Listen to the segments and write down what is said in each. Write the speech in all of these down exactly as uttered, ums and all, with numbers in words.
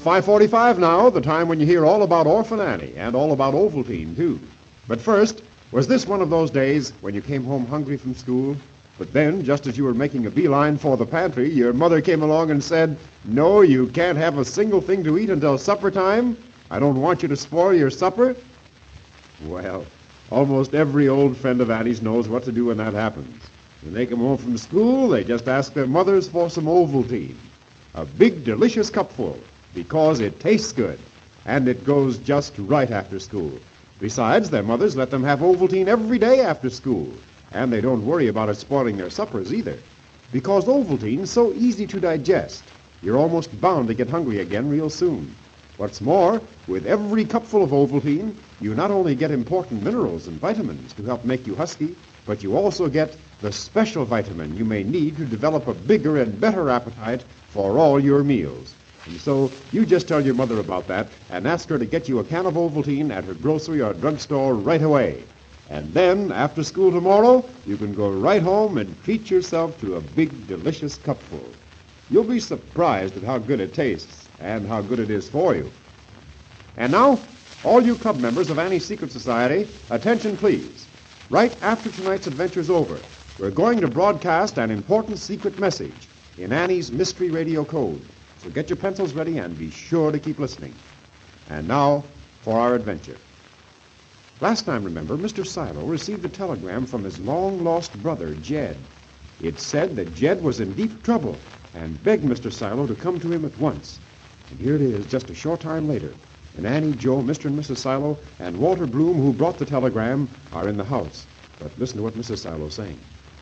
five forty-five now, the time when you hear all about Orphan Annie and all about Ovaltine, too. But first, was this one of those days when you came home hungry from school? But then, just as you were making a beeline for the pantry, your mother came along and said, "No, you can't have a single thing to eat until supper time. I don't want you to spoil your supper." Well, almost every old friend of Annie's knows what to do when that happens. When they come home from school, they just ask their mothers for some Ovaltine. A big, delicious cupful, because it tastes good, and it goes just right after school. Besides, their mothers let them have Ovaltine every day after school, and they don't worry about it spoiling their suppers either, because Ovaltine's so easy to digest, you're almost bound to get hungry again real soon. What's more, with every cupful of Ovaltine, you not only get important minerals and vitamins to help make you husky, but you also get the special vitamin you may need to develop a bigger and better appetite for all your meals. And so you just tell your mother about that and ask her to get you a can of Ovaltine at her grocery or drugstore right away. And then, after school tomorrow, you can go right home and treat yourself to a big, delicious cupful. You'll be surprised at how good it tastes and how good it is for you. And now, all you club members of Annie's Secret Society, attention please. Right after tonight's adventure's over, we're going to broadcast an important secret message in Annie's Mystery Radio Code. So get your pencils ready and be sure to keep listening. And now for our adventure. Last time, remember, Mister Silo received a telegram from his long-lost brother, Jed. It said that Jed was in deep trouble and begged Mister Silo to come to him at once. And here it is, just a short time later. And Annie, Joe, Mister and Missus Silo, and Walter Bloom, who brought the telegram, are in the house. But listen to what Missus Silo's saying.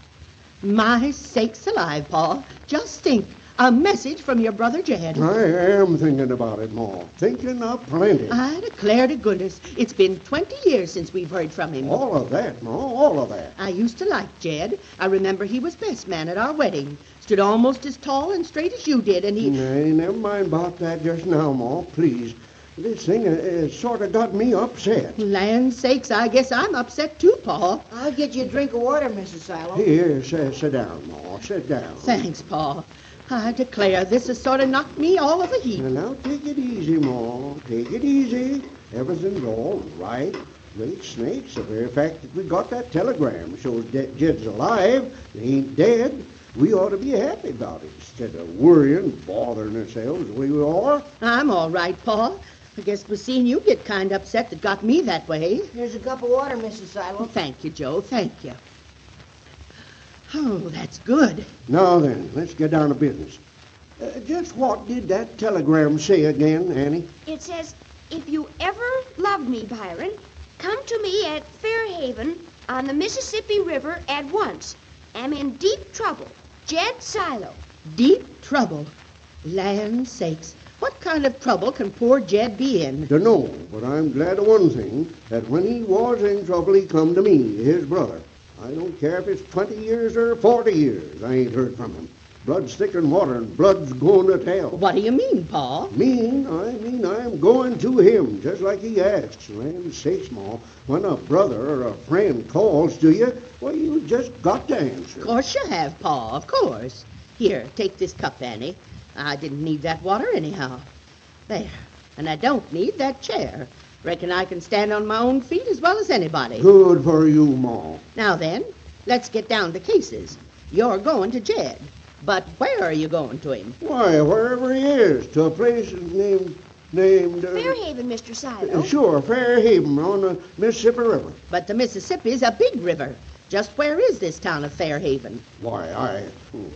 My sakes alive, Pa. Just think. A message from your brother Jed. I am thinking about it, Ma. Thinking of plenty. I declare to goodness, it's been twenty years since we've heard from him. All of that, Ma, all of that. I used to like Jed. I remember he was best man at our wedding. Stood almost as tall and straight as you did, and he... Nay, never mind about that just now, Ma, please. This thing has sort of got me upset. Land sakes, I guess I'm upset too, Pa. I'll get you a drink of water, Missus Silo. Here, sit, sit down, Ma, sit down. Thanks, Pa. I declare, this has sort of knocked me all of a heap. Now, now, take it easy, Ma. Take it easy. Everything's all right. Great snakes. The very fact that we got that telegram shows that Jed's alive. He ain't dead. We ought to be happy about it instead of worrying, bothering ourselves the way we are. I'm all right, Pa. I guess it was seeing you get kind of upset that got me that way. Here's a cup of water, Missus Silo. Thank you, Joe. Thank you. Oh, that's good. Now then, let's get down to business. Uh, just what did that telegram say again, Annie? It says, if you ever loved me, Byron, come to me at Fairhaven on the Mississippi River at once. Am in deep trouble. Jed Silo. Deep trouble? Land sakes. What kind of trouble can poor Jed be in? Dunno, but I'm glad of one thing, that when he was in trouble, he come to me, his brother. I don't care if it's twenty years or forty years, I ain't heard from him. Blood's thicker than water, and blood's going to tell. What do you mean, Pa? Mean? I mean I'm going to him, just like he asks. Land sakes, Ma, when a brother or a friend calls to you, well, you just got to answer. Of course you have, Pa, of course. Here, take this cup, Annie. I didn't need that water anyhow. There. And I don't need that chair. Reckon I can stand on my own feet as well as anybody. Good for you, Ma. Now then, let's get down to cases. You're going to Jed. But where are you going to him? Why, wherever he is, to a place named... named... Uh, Fairhaven, Mister Silo. Uh, sure, Fairhaven on the Mississippi River. But the Mississippi's a big river. Just where is this town of Fairhaven? Why, I...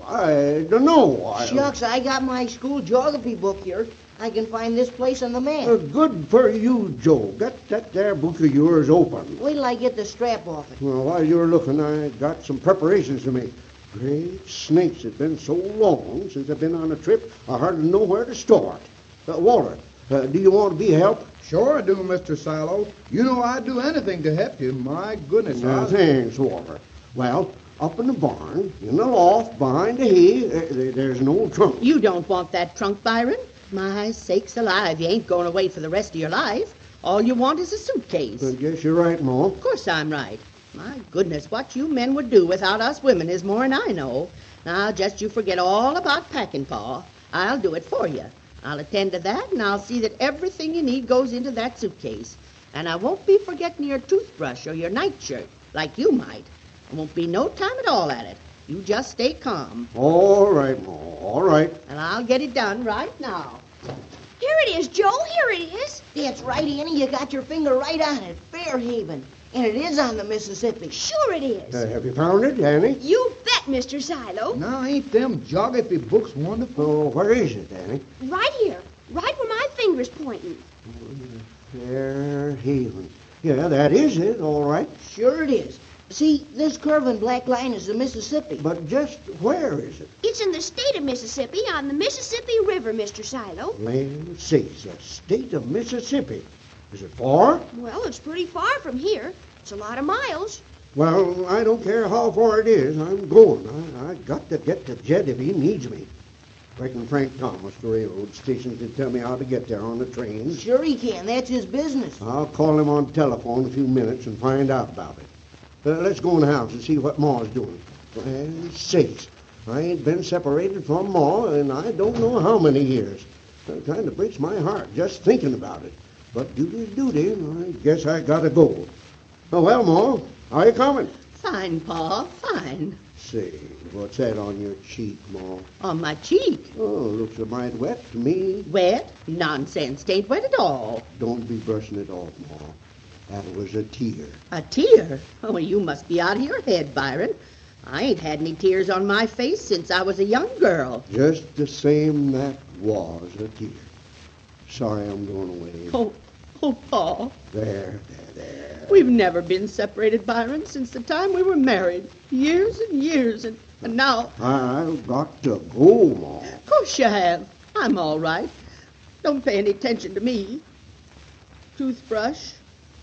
I don't know. I, Shucks, I got my school geography book here. I can find this place on the map. Uh, good for you, Joe. Get that there book of yours open. Wait till I get the strap off it. Well, while you're looking, I got some preparations to make. Great snakes, it's been so long since I've been on a trip, I hardly know where to start. Uh, Walter, uh, do you want to be help? Sure I do, Mister Silo. You know I'd do anything to help you. My goodness. Uh, I... thanks, Walter. Well, up in the barn, in the loft, behind the hay, uh, there's an old trunk. You don't want that trunk, Byron? My sakes alive, you ain't going away for the rest of your life. All you want is a suitcase. I guess you're right, Ma. Of course I'm right. My goodness, what you men would do without us women is more'n I know. Now, just you forget all about packing, Pa. I'll do it for you. I'll attend to that, and I'll see that everything you need goes into that suitcase. And I won't be forgetting your toothbrush or your nightshirt, like you might. There won't be no time at all at it. You just stay calm, All right, Ma, all right. and I'll get it done right now. Here it is, Joe. Here it is. That's right, Annie. You got your finger right on it. Fairhaven. And it is on the Mississippi. Sure it is. Uh, have you found it, Annie? You bet, Mister Silo. Now, ain't them geography books wonderful? Oh, where is it, Annie? Right here. Right where my finger's pointing. Fairhaven. Yeah, that is it, all right. Sure it is. See, this curving black line is the Mississippi. But just where is it? It's in the state of Mississippi on the Mississippi River, Mister Silo. Land sakes, the state of Mississippi. Is it far? Well, it's pretty far from here. It's a lot of miles. Well, I don't care how far it is. I'm going. I, I got to get to Jed if he needs me. Reckon Frank Thomas, the railroad station, can tell me how to get there on the train. Sure he can. That's his business. I'll call him on telephone in a few minutes and find out about it. Uh, let's go in the house and see what Ma's doing. Land sakes, I ain't been separated from Ma in I don't know how many years. It kind of breaks my heart just thinking about it. But duty's duty, and I guess I gotta go. Oh, well, Ma, how you coming? Fine, Pa, fine. Say, what's that on your cheek, Ma? On my cheek. Oh, looks a mite wet to me. Wet? Nonsense. Tain't wet at all. Don't be brushing it off, Ma. That was a tear. A tear? Oh, you must be out of your head, Byron. I ain't had any tears on my face since I was a young girl. Just the same, that was a tear. Sorry I'm going away. Oh, oh, Pa. There, there, there. We've never been separated, Byron, since the time we were married. Years and years, and, and now... I've got to go, Ma. Of course you have. I'm all right. Don't pay any attention to me. Toothbrush,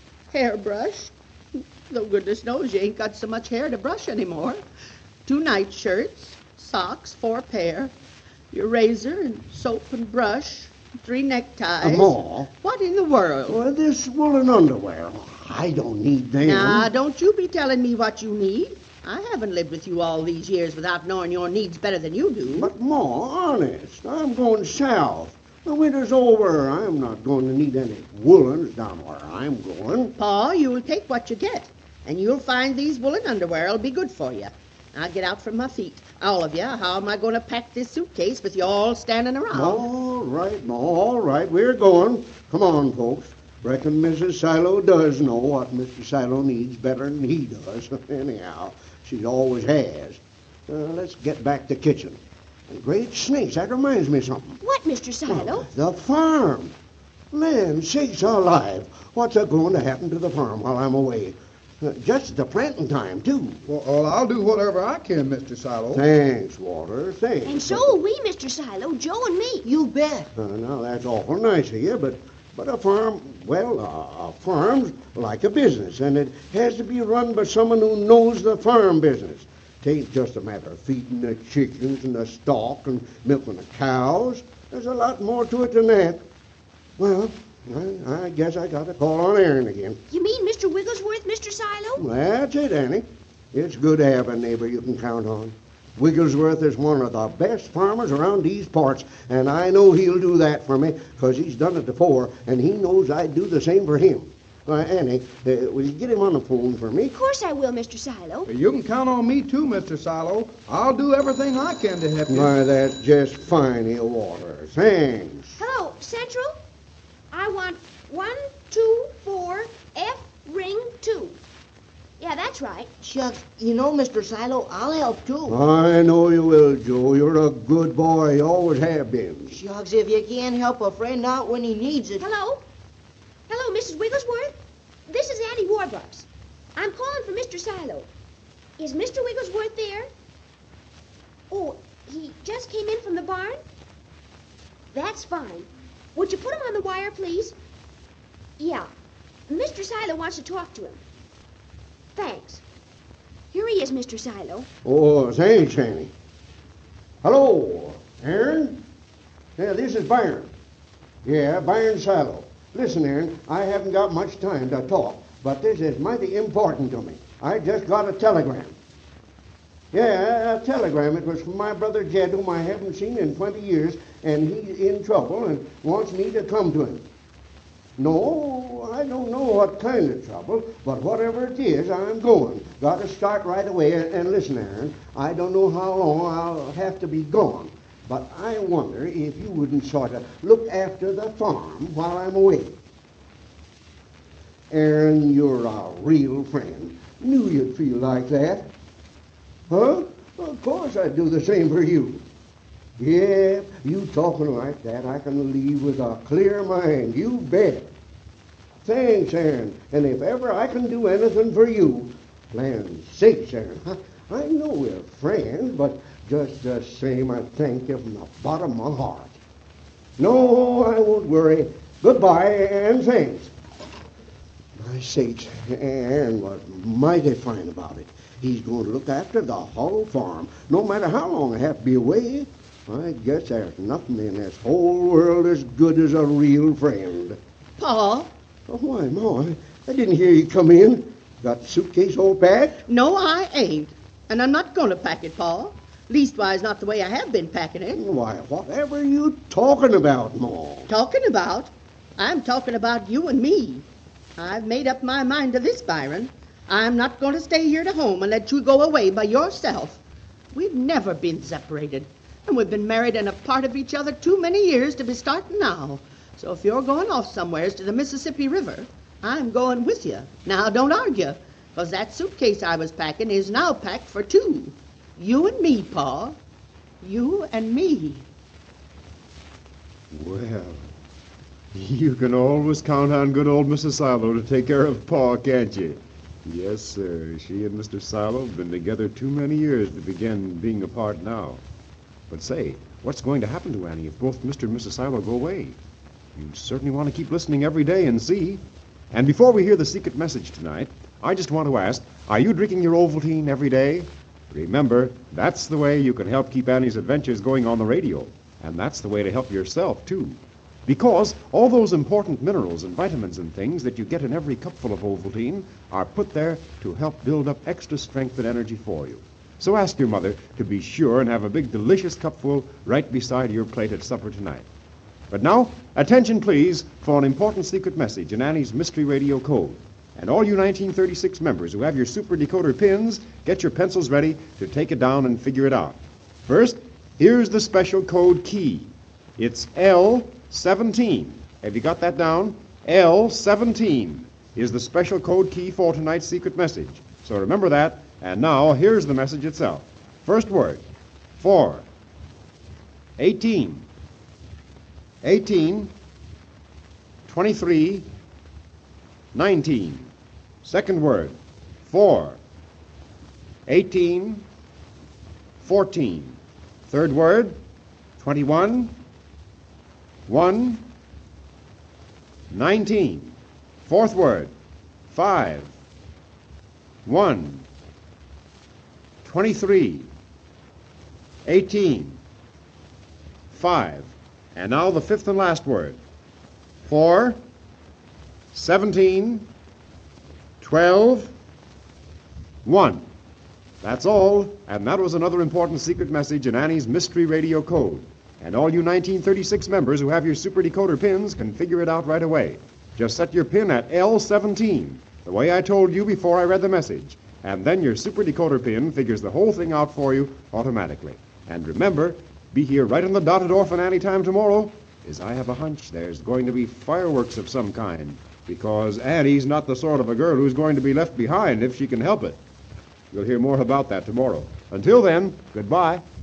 hairbrush. Though goodness knows you ain't got so much hair to brush anymore. Two nightshirts, socks, four pair, your razor and soap and brush, three neckties. Uh, Ma. What in the world? Well, this woolen underwear. I don't need them. Now, don't you be telling me what you need. I haven't lived with you all these years without knowing your needs better than you do. But, Ma, honest, I'm going south. The winter's over. I'm not going to need any woolens down where I'm going. Pa, you'll take what you get, and you'll find these woolen underwear will be good for you. Now get out from my feet. All of you, how am I going to pack this suitcase with you all standing around? All right, Ma, all right. We're going. Come on, folks. Reckon Missus Silo does know what Mister Silo needs better than he does. Anyhow, she always has. Uh, let's get back to kitchen. And great snakes, that reminds me of something. What, Mister Silo? The farm. Land sakes alive. What's a going to happen to the farm while I'm away? Uh, just the planting time, too. Well, well, I'll do whatever I can, Mister Silo. Thanks, Walter, thanks. And so will we, Mister Silo, Joe and me. You bet. Uh, now, that's awful nice of you, but, but a farm, well, uh, a farm's like a business, and it has to be run by someone who knows the farm business. It ain't just a matter of feeding the chickens and the stock and milking the cows. There's a lot more to it than that. Well, I, I guess I got to call on Aaron again. You mean Mister Wigglesworth, Mister Silo? That's it, Annie. It's good to have a neighbor you can count on. Wigglesworth is one of the best farmers around these parts, and I know he'll do that for me, because he's done it before, and he knows I'd do the same for him. Uh, Annie, uh, will you get him on the phone for me? Of course I will, Mister Silo. You can count on me, too, Mister Silo. I'll do everything I can to help you. Why, that's just fine, Walter. Thanks. Hello, Central. I want one, two, four, F, ring, two. Yeah, that's right. Shucks, you know, Mister Silo, I'll help too. I know you will, Joe. You're a good boy. You always have been. Shucks, if you can't help a friend out when he needs it. Hello? Hello, Missus Wigglesworth? This is Auntie Warbucks. I'm calling for Mister Silo. Is Mister Wigglesworth there? Oh, he just came in from the barn? That's fine. Would you put him on the wire, please? Yeah. Mister Silo wants to talk to him. Thanks. Here he is, Mister Silo. Oh, thanks, Annie. Hello, Aaron? Yeah, this is Byron. Yeah, Byron Silo. Listen, Aaron, I haven't got much time to talk, but this is mighty important to me. I just got a telegram. Yeah, a telegram. It was from my brother Jed, whom I haven't seen in twenty years, and he's in trouble and wants me to come to him. No, I don't know what kind of trouble, but whatever it is, I'm going. Got to start right away. And, and listen, Aaron, I don't know how long I'll have to be gone, but I wonder if you wouldn't sort of look after the farm while I'm away. Aaron, you're a real friend. Knew you'd feel like that. Huh? Of course I'd do the same for you. Yeah, you talking like that, I can leave with a clear mind. You bet. Thanks, Aaron. And if ever I can do anything for you, land sakes, Aaron, I, I know we're friends, but just the same, I thank you from the bottom of my heart. No, I won't worry. Goodbye, and thanks. My sakes, Aaron was mighty fine about it. He's going to look after the whole farm, no matter how long I have to be away. I guess there's nothing in this whole world as good as a real friend. Pa? Oh, why, Ma, I didn't hear you come in. Got the suitcase all packed? No, I ain't. And I'm not going to pack it, Pa. Leastwise, not the way I have been packing it. Why, whatever are you talking about, Ma? Talking about? I'm talking about you and me. I've made up my mind to this, Byron. I'm not going to stay here to home and let you go away by yourself. We've never been separated. And we've been married and a part of each other too many years to be starting now. So if you're going off somewheres to the Mississippi River, I'm going with you. Now, don't argue, because that suitcase I was packing is now packed for two. You and me, Pa. You and me. Well, you can always count on good old Missus Silo to take care of Pa, can't you? Yes, sir. She and Mister Silo have been together too many years to begin being apart now. But say, what's going to happen to Annie if both Mister and Missus Silo go away? You certainly want to keep listening every day and see. And before we hear the secret message tonight, I just want to ask, are you drinking your Ovaltine every day? Remember, that's the way you can help keep Annie's adventures going on the radio. And that's the way to help yourself, too. Because all those important minerals and vitamins and things that you get in every cupful of Ovaltine are put there to help build up extra strength and energy for you. So ask your mother to be sure and have a big, delicious cupful right beside your plate at supper tonight. But now, attention, please, for an important secret message in Annie's Mystery Radio Code. And all you nineteen thirty-six members who have your super decoder pins, get your pencils ready to take it down and figure it out. First, here's the special code key. It's L seventeen. Have you got that down? L seventeen is the special code key for tonight's secret message. So remember that. And now, here's the message itself. First word, four, eighteen, eighteen, twenty-three, nineteen. Second word, four, eighteen, fourteen. Third word, twenty-one, one, nineteen. Fourth word, five, one, twenty-three, eighteen, five. And now the fifth and last word. four, seventeen, twelve, one. That's all, and that was another important secret message in Annie's Mystery Radio Code. And all you nineteen thirty-six members who have your super decoder pins can figure it out right away. Just set your pin at L seventeen, the way I told you before I read the message. And then your super decoder pin figures the whole thing out for you automatically. And remember, be here right on the dot at Orphan Annie time tomorrow, as I have a hunch there's going to be fireworks of some kind, because Annie's not the sort of a girl who's going to be left behind if she can help it. You'll hear more about that tomorrow. Until then, goodbye.